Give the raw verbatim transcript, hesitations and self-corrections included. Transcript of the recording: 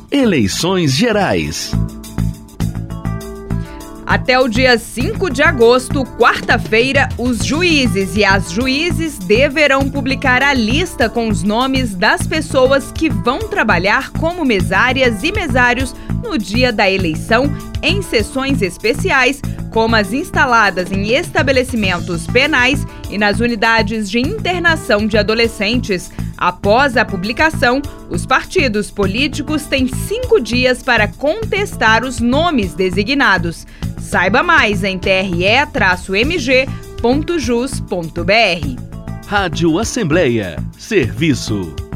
Eleições Gerais. Até o dia cinco de agosto, quarta-feira, os juízes e as juízes deverão publicar a lista com os nomes das pessoas que vão trabalhar como mesárias e mesários no dia da eleição em sessões especiais, como as instaladas em estabelecimentos penais e nas unidades de internação de adolescentes. Após a publicação, os partidos políticos têm cinco dias para contestar os nomes designados. Saiba mais em t r e traço m g ponto jus ponto b r. Rádio Assembleia. Serviço.